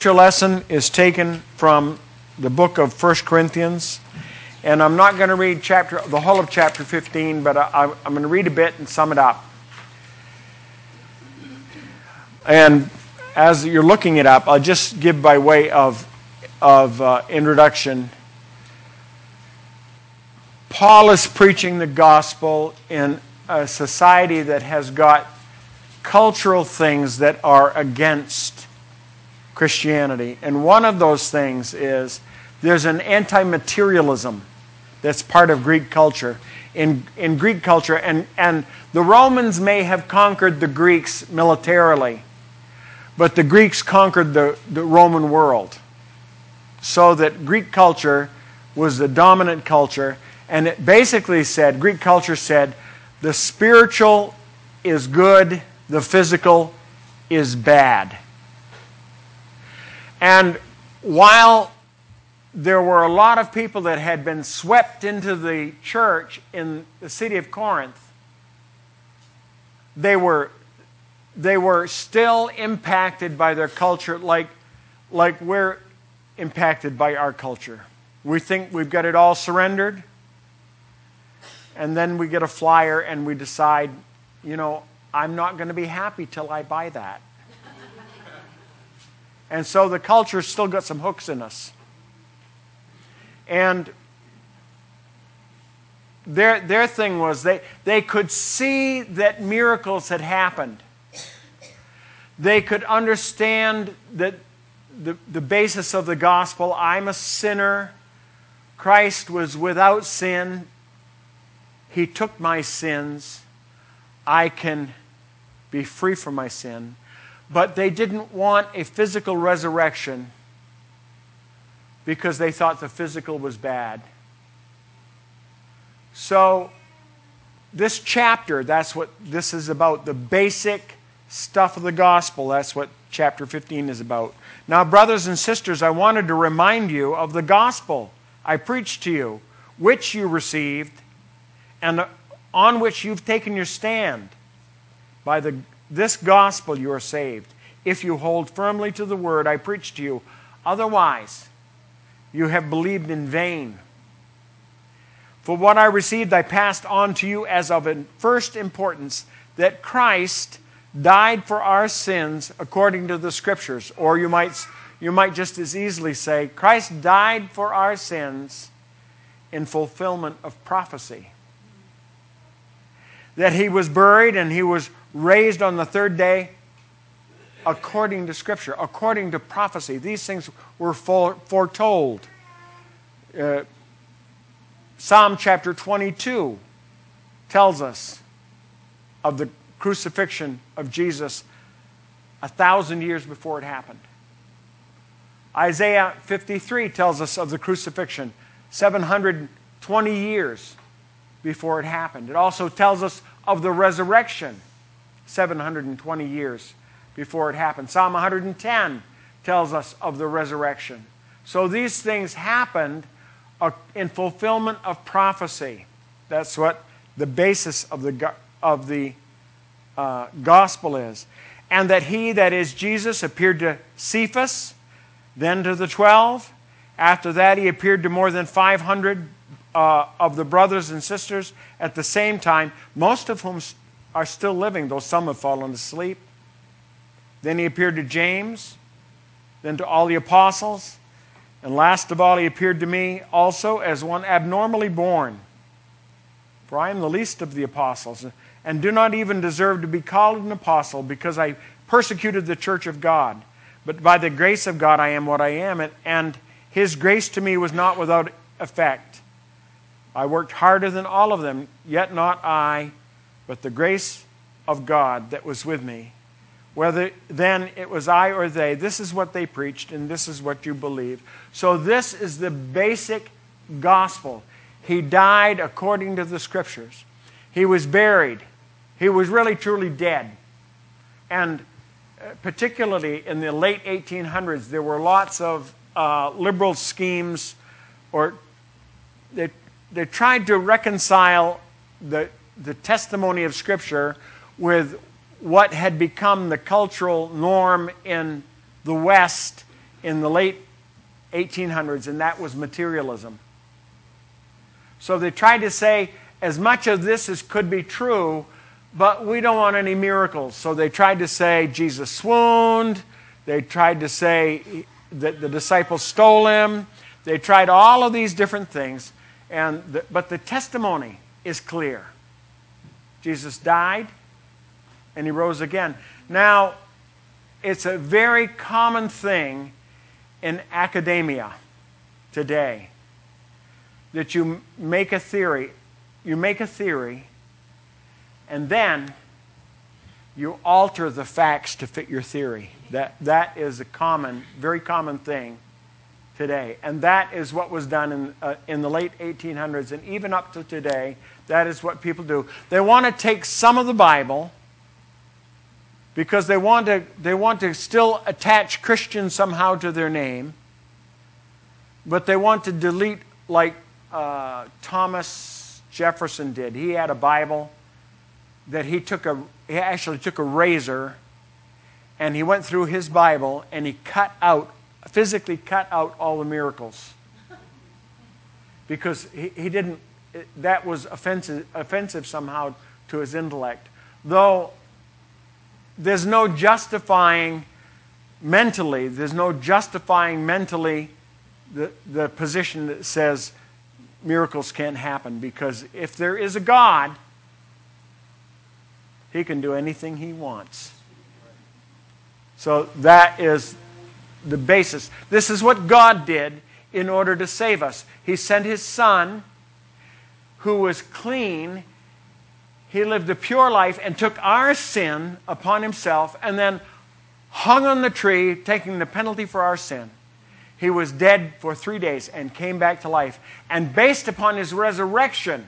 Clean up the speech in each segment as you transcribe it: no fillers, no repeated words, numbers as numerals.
Scripture lesson is taken from the book of 1 Corinthians, and I'm not going to read the whole of chapter 15, but I'm going to read a bit and sum it up. And as you're looking it up, I'll just give by way of introduction. Paul is preaching the gospel in a society that has got cultural things that are against Christianity. And one of those things is there's an anti-materialism that's part of Greek culture. In Greek culture, and the Romans may have conquered the Greeks militarily, but the Greeks conquered the Roman world. So that Greek culture was the dominant culture, and it basically said, Greek culture said, the spiritual is good, the physical is bad. And while there were a lot of people that had been swept into the church in the city of Corinth, they were still impacted by their culture like we're impacted by our culture. We think we've got it all surrendered, and then we get a flyer and we decide, I'm not going to be happy till I buy that. And so the culture's still got some hooks in us. And their thing was they could see that miracles had happened. They could understand that the basis of the gospel, I'm a sinner. Christ was without sin. He took my sins. I can be free from my sin. But they didn't want a physical resurrection because they thought the physical was bad. So this chapter, that's what this is about, the basic stuff of the gospel. That's what chapter 15 is about. Now, brothers and sisters, I wanted to remind you of the gospel I preached to you, which you received, and on which you've taken your stand. By this gospel you are saved, if you hold firmly to the word I preached to you. Otherwise, you have believed in vain. For what I received I passed on to you as of first importance, that Christ died for our sins according to the Scriptures. Or you might just as easily say, Christ died for our sins in fulfillment of prophecy. That He was buried and He was raised on the third day according to Scripture, according to prophecy. These things were foretold. Psalm chapter 22 tells us of the crucifixion of Jesus 1,000 years before it happened. Isaiah 53 tells us of the crucifixion 720 years before it happened. It also tells us of the resurrection 720 years before it happened. Psalm 110 tells us of the resurrection. So these things happened in fulfillment of prophecy. That's what the basis of the gospel is. And that He, that is Jesus, appeared to Cephas, then to the 12. After that He appeared to more than 500 of the brothers and sisters at the same time, most of whom are still living, though some have fallen asleep. Then He appeared to James, then to all the apostles, and last of all He appeared to me also as one abnormally born. For I am the least of the apostles, and do not even deserve to be called an apostle, because I persecuted the church of God. But by the grace of God I am what I am, and His grace to me was not without effect. I worked harder than all of them, yet not I, but the grace of God that was with me. Whether then it was I or they, this is what they preached, and this is what you believe. So this is the basic gospel. He died according to the Scriptures. He was buried. He was really truly dead. And particularly in the late 1800s, there were lots of liberal schemes, or they tried to reconcile the testimony of Scripture with what had become the cultural norm in the West in the late 1800s, and that was materialism. So they tried to say as much of this as could be true, but we don't want any miracles. So they tried to say Jesus swooned. They tried to say that the disciples stole him. They tried all of these different things. But the testimony is clear. Jesus died and he rose again. Now, it's a very common thing in academia today that you make a theory. You make a theory and then you alter the facts to fit your theory. That is a very common thing today. And that is what was done in the late 1800s and even up to today. That is what people do. They want to take some of the Bible because they want to still attach Christian somehow to their name, but they want to delete like Thomas Jefferson did. He had a Bible that he actually took a razor and he went through his Bible and he physically cut out all the miracles because he didn't. That was offensive somehow to his intellect. Though there's no justifying mentally the position that says miracles can't happen, because if there is a God, he can do anything he wants. So that is the basis. This is what God did in order to save us. He sent his Son, who was clean. He lived a pure life and took our sin upon himself and then hung on the tree, taking the penalty for our sin. He was dead for 3 days and came back to life. And based upon his resurrection,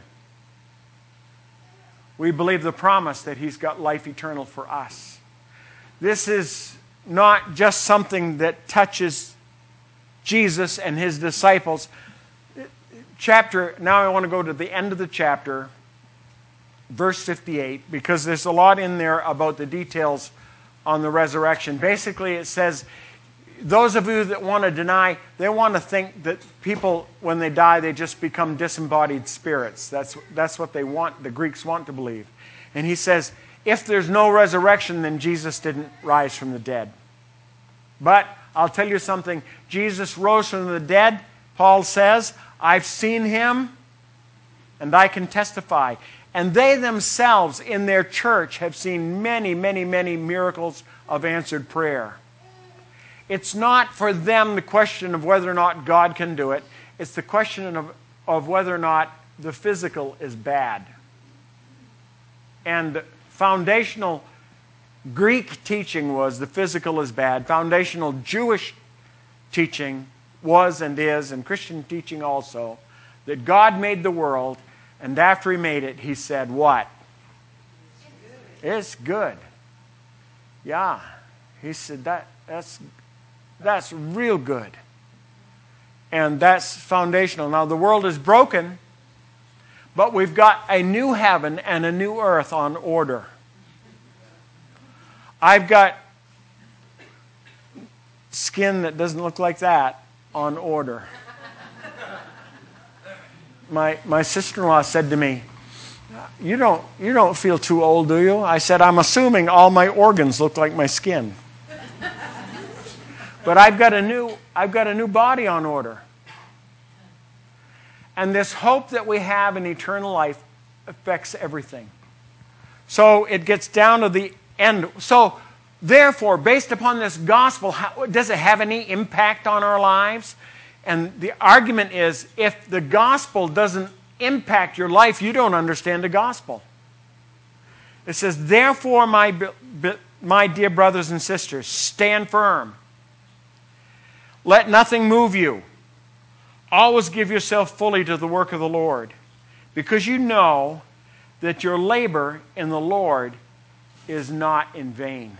we believe the promise that he's got life eternal for us. This is not just something that touches Jesus and his disciples. Now I want to go to the end of the chapter, verse 58, because there's a lot in there about the details on the resurrection. Basically, it says, those of you that want to deny, they want to think that people, when they die, they just become disembodied spirits. That's what they want, the Greeks want to believe. And he says, if there's no resurrection, then Jesus didn't rise from the dead. But I'll tell you something. Jesus rose from the dead. Paul says, I've seen him and I can testify. And they themselves in their church have seen many, many, many miracles of answered prayer. It's not for them the question of whether or not God can do it. It's the question of whether or not the physical is bad. And foundational Greek teaching was the physical is bad. Foundational Jewish teaching was and is, and Christian teaching also, that God made the world, and after he made it, he said, what? It's good. Yeah. He said that's real good. And that's foundational. Now, the world is broken, but we've got a new heaven and a new earth on order. I've got skin that doesn't look like that on order. My sister-in-law said to me, you don't feel too old, do you? I said, I'm assuming all my organs look like my skin. But I've got a new body on order. And this hope that we have in eternal life affects everything. So it gets down to the end. So therefore, based upon this gospel, does it have any impact on our lives? And the argument is, if the gospel doesn't impact your life, you don't understand the gospel. It says, therefore, my dear brothers and sisters, stand firm. Let nothing move you. Always give yourself fully to the work of the Lord, because you know that your labor in the Lord is not in vain.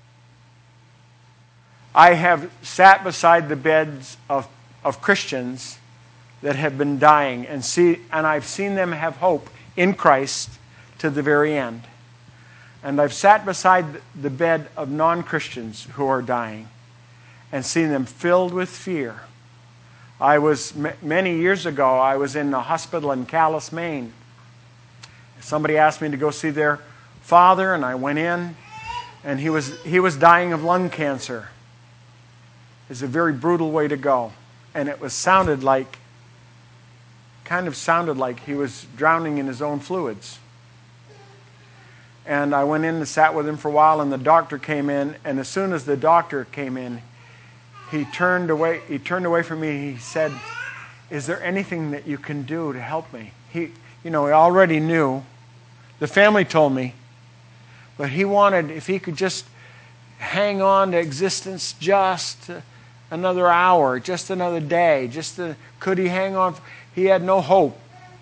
I have sat beside the beds of Christians that have been dying, and I've seen them have hope in Christ to the very end. And I've sat beside the bed of non-Christians who are dying, and seeing them filled with fear. Many years ago, I was in a hospital in Calais, Maine. Somebody asked me to go see their father, and I went in, and he was dying of lung cancer. It's a very brutal way to go. And it sounded like he was drowning in his own fluids. And I went in and sat with him for a while, and the doctor came in, and as soon as the doctor came in, he turned away from me. He said, "Is there anything that you can do to help me?" He already knew. The family told me, but he wanted, if he could just hang on to existence just another hour, just another day, could he hang on? He had no hope,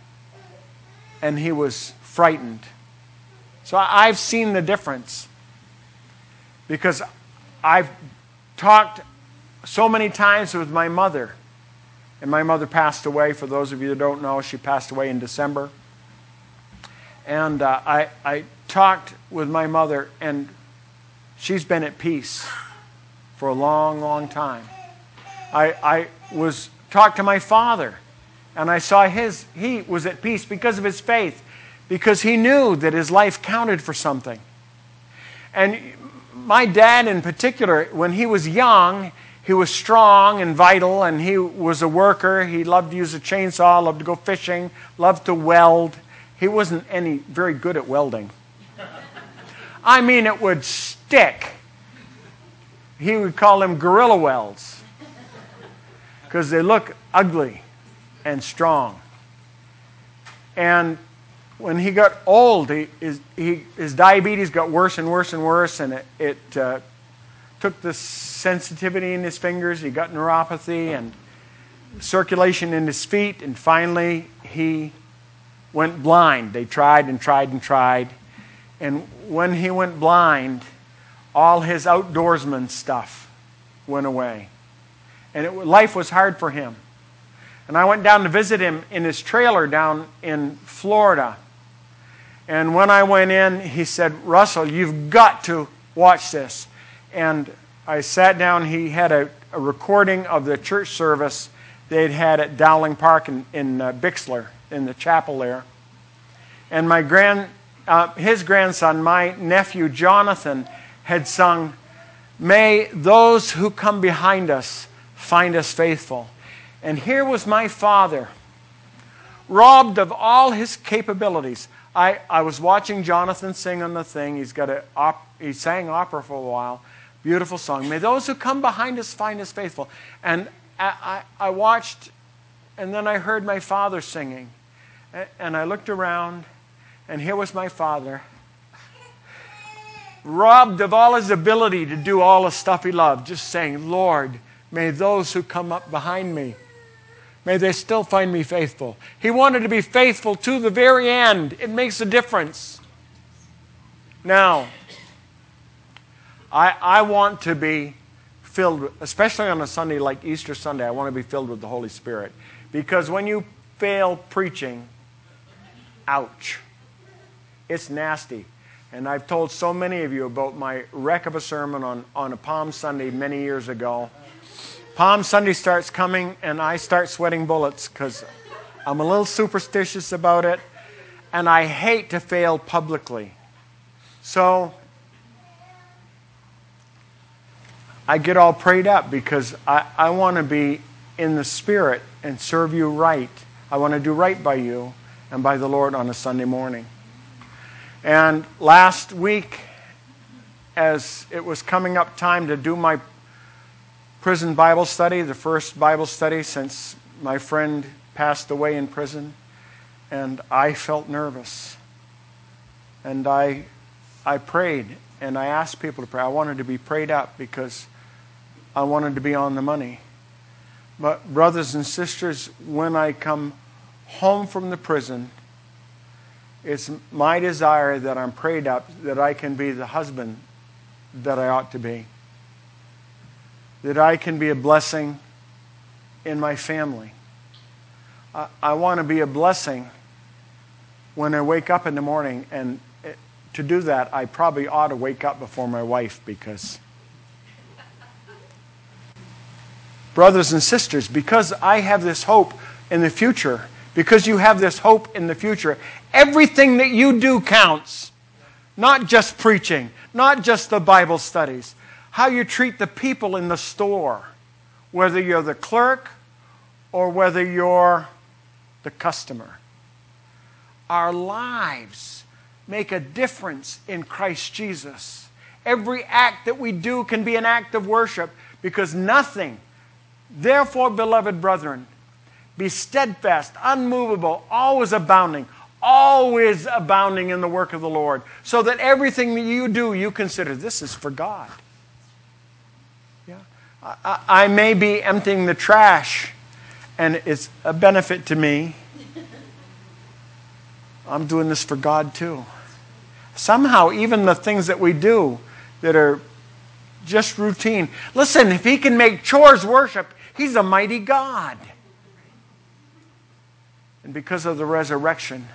and he was frightened. So I've seen the difference, because I've talked so many times with my mother, and my mother passed away. For those of you that don't know, she passed away in December. And I talked with my mother, and she's been at peace for a long, long time. I talked to my father, and I saw he was at peace because of his faith, because he knew that his life counted for something. And my dad in particular, when he was young, he was strong and vital, and he was a worker. He loved to use a chainsaw, loved to go fishing, loved to weld. He wasn't very good at welding. I mean, it would stick. He would call them gorilla welds, because they look ugly and strong. And when he got old, his diabetes got worse and worse and worse, and it took the sensitivity in his fingers. He got neuropathy and circulation in his feet, and finally he went blind. They tried and tried and tried. And when he went blind, all his outdoorsman stuff went away. And life was hard for him. And I went down to visit him in his trailer down in Florida. And when I went in, he said, "Russell, you've got to watch this." And I sat down. He had a recording of the church service they'd had at Dowling Park in Bixler, in the chapel there. And his grandson, my nephew Jonathan, had sung, "May those who come behind us find us faithful." And here was my father, robbed of all his capabilities. I was watching Jonathan sing on the thing. He sang opera for a while. Beautiful song. "May those who come behind us find us faithful." And I watched, and then I heard my father singing. And I looked around, and here was my father, robbed of all his ability to do all the stuff he loved, just saying, "Lord, may those who come up behind me, may they still find me faithful." He wanted to be faithful to the very end. It makes a difference. Now, I want to be filled, especially on a Sunday like Easter Sunday, I want to be filled with the Holy Spirit. Because when you fail preaching, ouch, it's nasty. And I've told so many of you about my wreck of a sermon on a Palm Sunday many years ago. Palm Sunday starts coming, and I start sweating bullets because I'm a little superstitious about it, and I hate to fail publicly. So I get all prayed up because I want to be in the Spirit and serve you right. I want to do right by you and by the Lord on a Sunday morning. And last week, as it was coming up time to do my prison Bible study, the first Bible study since my friend passed away in prison, and I felt nervous. And I prayed, and I asked people to pray. I wanted to be prayed up because I wanted to be on the money. But brothers and sisters, when I come home from the prison, it's my desire that I'm prayed up, that I can be the husband that I ought to be, that I can be a blessing in my family. I want to be a blessing when I wake up in the morning, and to do that, I probably ought to wake up before my wife, because Brothers and sisters, because I have this hope in the future, because you have this hope in the future, everything that you do counts. Not just preaching, not just the Bible studies. How you treat the people in the store, whether you're the clerk or whether you're the customer. Our lives make a difference in Christ Jesus. Every act that we do can be an act of worship, because nothing. Therefore, beloved brethren, be steadfast, unmovable, always abounding in the work of the Lord, so that everything that you do, you consider this is for God. Yeah. I may be emptying the trash, and it's a benefit to me. I'm doing this for God too. Somehow, even the things that we do that are just routine. Listen, if He can make chores worship, He's a mighty God. And because of the resurrection,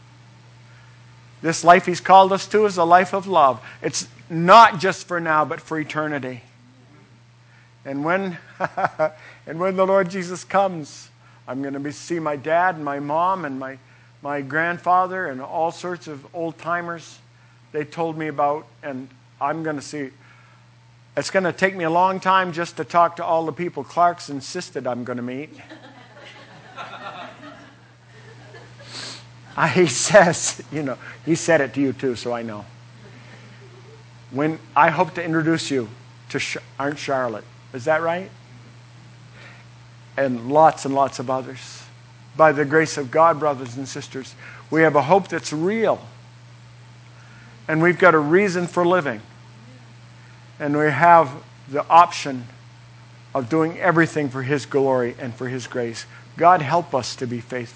this life He's called us to is a life of love. It's not just for now, but for eternity. And when the Lord Jesus comes, I'm going to see my dad and my mom and my grandfather and all sorts of old-timers they told me about, and I'm going to see. It's going to take me a long time just to talk to all the people Clark's insisted I'm going to meet. He says, he said it to you too, so I know. When I hope to introduce you to Aunt Charlotte. Is that right? And lots of others. By the grace of God, brothers and sisters, we have a hope that's real. And we've got a reason for living. And we have the option of doing everything for His glory and for His grace. God help us to be faithful.